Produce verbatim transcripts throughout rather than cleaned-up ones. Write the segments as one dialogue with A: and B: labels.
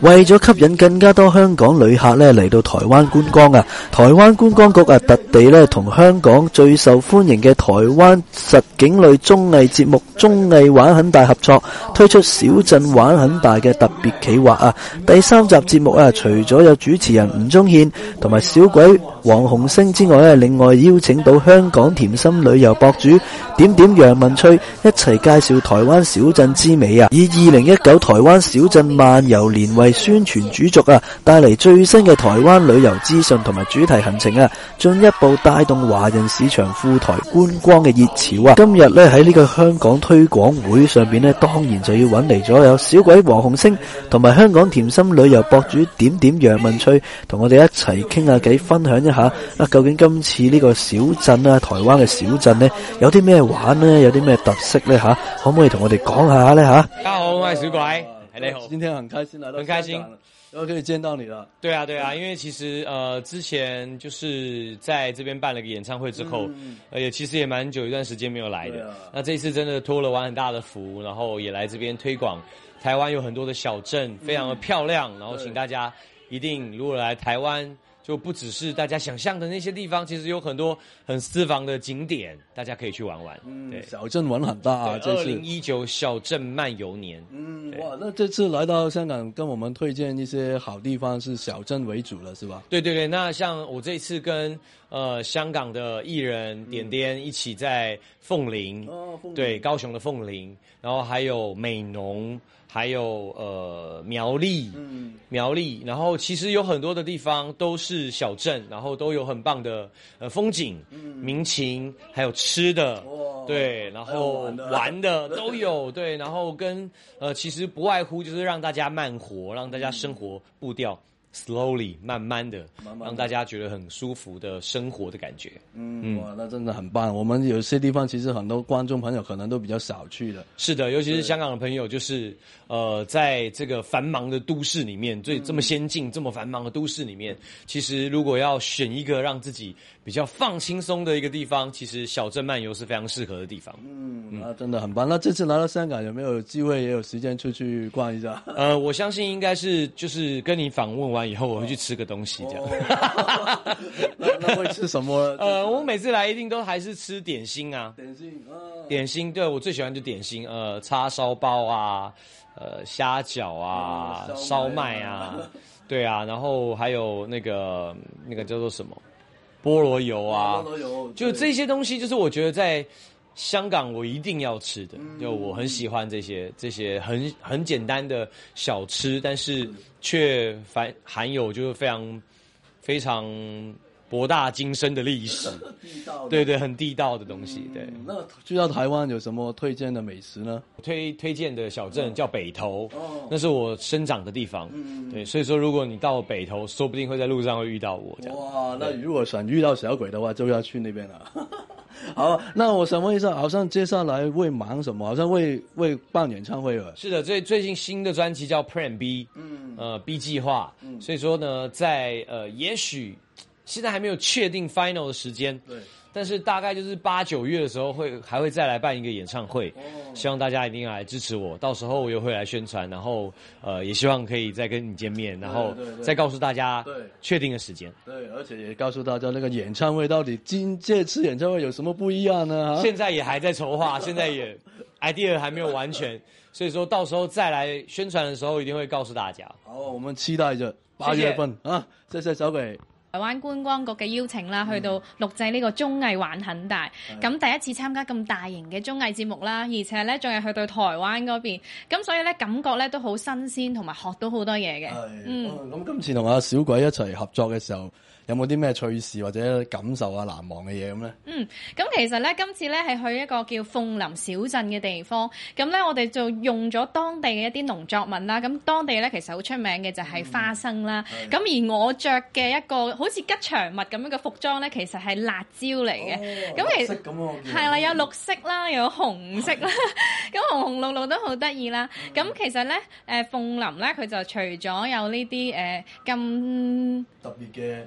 A: 為咗吸引更加多香港旅客咧嚟到台灣觀光啊，台灣觀光局啊特地咧同香港最受歡迎嘅台灣實景類綜藝節目《綜藝玩很大》合作，推出小鎮玩很大嘅特別企劃啊！第三集節目啊，除咗有主持人吳宗憲同埋小鬼黃鴻升之外咧，另外邀請到香港甜心旅遊博主點點楊文翠一齊介紹台灣小鎮之美啊！以二零一九台灣小鎮漫遊年為宣傳主軸啊，帶嚟最新嘅台灣旅遊資訊同埋主題行程啊，進一步帶動華人市場赴台觀光嘅熱潮啊！今日咧喺呢個香港推廣會上邊咧，當然就要揾嚟咗有小鬼黃鴻升同埋香港甜心旅遊博主點點楊文翠，同我哋一齊傾下偈，分享一下啊，究竟今次呢個小鎮啊，台灣嘅小鎮呢，有啲咩玩呢？有啲咩特色呢？吓，可唔可以同我哋講下呢？吓，
B: 大家好，我係小鬼。你好，
A: 今天很開心來到，
B: 很開心，
A: 又可以見到你了。
B: 對啊，對啊，因為其實呃之前就是在這邊辦了個演唱會之後，嗯、呃也其實也蠻久一段時間沒有來的。啊、那這一次真的托了玩很大的福，然後也來這邊推廣台灣有很多的小鎮，非常的漂亮。嗯、然後請大家一定如果來台灣，就不只是大家想象的那些地方，其實有很多很私房的景點，大家可以去玩玩。嗯，對，
A: 小鎮玩很大啊！
B: 二零一九小鎮漫遊年。嗯，
A: 哇，那這次來到香港，跟我們推薦一些好地方，是小鎮為主了，是吧？
B: 對對對，那像我這次跟呃香港的藝人點點一起在鳳林，哦，鳳林，對，高雄的鳳林，然後還有美濃。還有呃苗栗，嗯，苗栗，然後其實有很多的地方都是小鎮，然後都有很棒的呃風景、嗯、民情，還有吃的，哦、對，然後玩的，玩的都有，對，然後跟呃其實不外乎就是讓大家慢活，讓大家生活步調。slowly 慢慢的，慢慢讓大家覺得很舒服的生活的感覺。
A: 嗯，哇，那真的很棒。我們有些地方其實很多觀眾朋友可能都比較少去的。
B: 是的，尤其是香港的朋友，就是呃，在這個繁忙的都市裡面，最這麼先進、這麼繁忙的都市裡面，其實如果要選一個讓自己比較放輕鬆的一個地方，其實小鎮漫遊是非常適合的地方。
A: 嗯，那、啊、真的很棒。那這次來到香港，有沒有機會也有時間出去逛一下？
B: 呃，我相信應該是就是跟你訪問完以後，我會去吃個東西，這樣。哦、
A: 那, 那會吃什麼？
B: 呃，我每次來一定都還是吃點心啊。
A: 點心，啊、
B: 點心，對，我最喜歡就點心，呃，叉燒包啊，呃，蝦餃啊，嗯、燒麥啊，對啊，然後還有那個那個叫做什麼菠蘿油啊，菠蘿油，就這些東西，就是我覺得在香港我一定要吃的，就我很喜歡這些這些很很簡單的小吃，但是卻含含有就是非常非常博大精深的歷史，地道的，對對，很地道的東西。對，
A: 嗯、那去到台灣有什麼推薦的美食呢？
B: 推推薦的小鎮叫北投，哦、那是我生長的地方。嗯、對，所以說如果你到北投，說不定會在路上會遇到我。這樣
A: 哇，那如果想遇到小鬼的話，就要去那邊了。好，那我想問一下，好像接下來會忙什麼？好像會會辦演唱會了。
B: 是的，最最近新的專輯叫 Plan B， 嗯，呃 B 計劃，嗯，所以說呢，在呃也許。現在還沒有確定 final 的時間，對，但是大概就是八九月的時候會還會再來辦一個演唱會，哦、希望大家一定要來支持我，到時候我又會來宣傳，然後呃也希望可以再跟你見面，然後再告訴大家確定的時間。
A: 對，而且也告訴大家那個演唱會到底今這次演唱會有什麼不一樣呢？
B: 現在也還在籌劃，現在也 idea 還沒有完全，所以說到時候再來宣傳的時候一定會告訴大家。
A: 好，我們期待着八月份謝謝啊，謝謝小鬼。
C: 台灣觀光局嘅邀請啦，去到錄製呢個綜藝玩很大，咁、嗯、第一次參加咁大型嘅綜藝節目啦，而且咧仲係去到台灣嗰邊，咁所以咧感覺咧都好新鮮，同埋學到好多嘢嘅。嗯，
A: 咁、嗯、今次同阿小鬼一齊合作嘅時候，有冇啲咩趣事或者感受啊難忘嘅嘢咁咧？
C: 嗯，咁其實咧今次咧係去一個叫鳳林小鎮嘅地方，咁咧我哋就用咗當地嘅一啲農作物啦，咁當地咧其實好出名嘅就係花生啦，咁、嗯、而我着嘅一個好似吉祥物咁樣嘅服裝咧，其實係辣椒嚟嘅，咁、哦、其實係啦，有綠色啦，有紅色啦，咁紅紅綠綠都好得意啦。咁、嗯、其實咧，誒鳳林咧佢就除咗有呢啲誒咁特別嘅。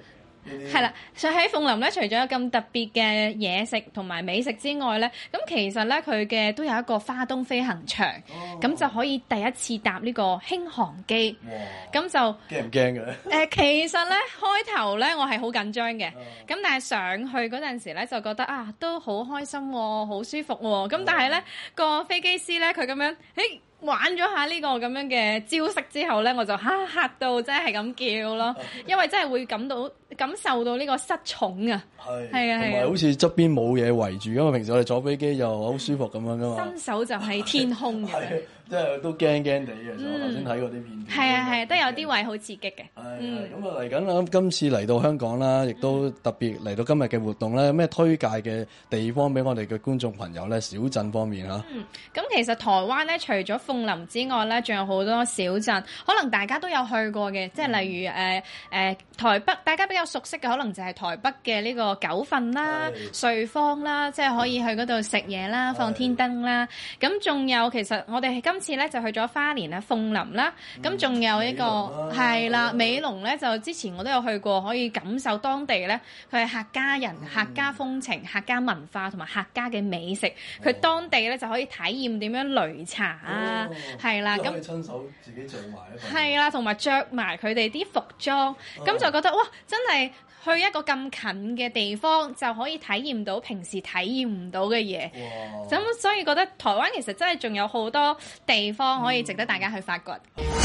C: 係啦，所以喺鳳林咧，除咗有咁特別嘅嘢食同埋美食之外咧，咁其實咧佢嘅都有一個花東飛行場，咁、哦、就可以第一次搭呢個輕航機。哇！咁就
A: 驚唔驚嘅？誒、
C: 呃，其實咧開頭咧我係好緊張嘅，咁、哦、但係上去嗰陣時咧就覺得啊都好開心喎、哦，好舒服喎、哦。咁、哦、但係咧個飛機師咧佢咁樣，誒。玩咗下呢個咁樣嘅招式之後咧，我就嚇嚇到真係咁叫咯，因為真係會感到感受到呢個失重啊，係係啊係啊，同埋
A: 好似側邊冇嘢圍住，因為平時我哋坐飛機又好舒服咁樣噶嘛，
C: 伸手就係天空嘅。
A: 即係都驚驚地嘅，我頭先睇過啲片段。
C: 係啊係啊，都有啲位好刺激嘅。
A: 嗯，咁啊嚟緊啦，今次嚟到香港啦，亦都特別嚟到今日嘅活動咧，有咩推介嘅地方俾我哋嘅觀眾朋友咧？小鎮方面嚇。
C: 嗯，咁其實台灣咧，除咗鳳林之外咧，仲有好多小鎮，可能大家都有去過嘅，即係例如誒誒、呃呃、台北，大家比較熟悉嘅可能就係台北嘅呢個九份啦、瑞芳啦，即係可以去嗰度食嘢啦、放天燈啦。咁仲有其實我哋係今次咧就去咗花蓮啦、鳳林啦，咁仲有一個係啦，美濃咧就之前我都有去過，可以感受當地咧佢係客家人、客家風情、客家文化同埋客家嘅美食，佢當地咧就可以體驗點樣擂茶啊，係啦，咁
A: 親手自己做埋一份，
C: 係啦，同埋着埋佢哋啲服裝，咁就覺得哇，真係〜去一個咁近嘅地方就可以體驗到平時體驗唔到嘅嘢，咁所以覺得台灣其實真係仲有好多地方可以值得大家去發掘。